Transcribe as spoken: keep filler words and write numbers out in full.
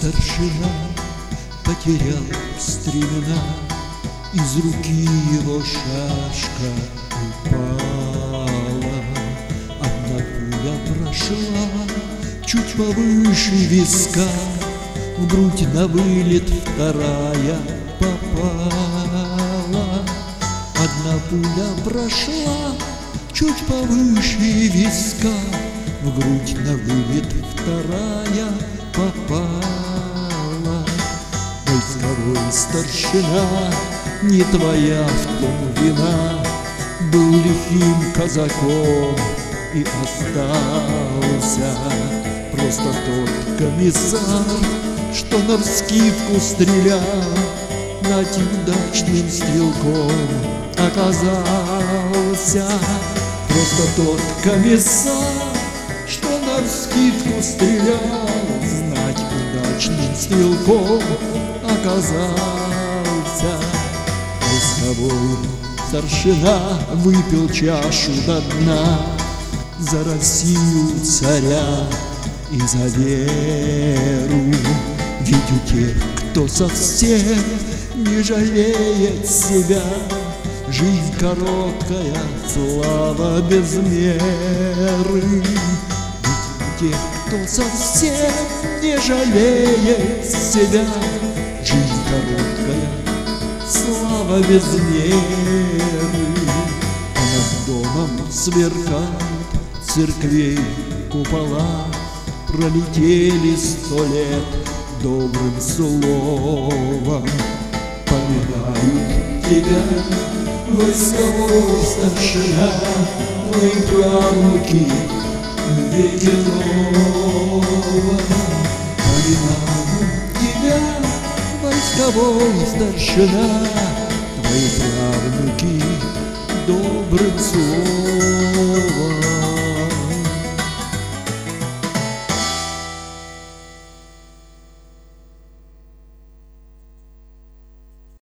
старшина потерял стремена, из руки его шашка упала. Одна пуля прошла чуть повыше виска, в грудь на вылет вторая попала. Одна пуля прошла чуть повыше виска, в грудь на вылет вторая попала. Войсковой старшина, не твоя в том вина, был лихим казаком и остался. Просто тот комиссар, что навскидку стрелял, над удачным стрелком оказался. Просто тот комиссар, что навскидку стрелял, знать удачным стрелком оказался. Войсковой старшина выпил чашу до дна за Россию царя и за веру. Ведь у тех, кто совсем не жалеет себя, жизнь короткая, слава без меры. Ведь у тех, кто совсем не жалеет себя, жизнь короткая, слава без меры. А над домом сверкают церквей купола, пролетели сто лет добрым словом. Поминают тебя, войсковой старшина, твои правнуки в веке новом. Поминают тебя, войсковой старшина, твои правнуки добрым словом.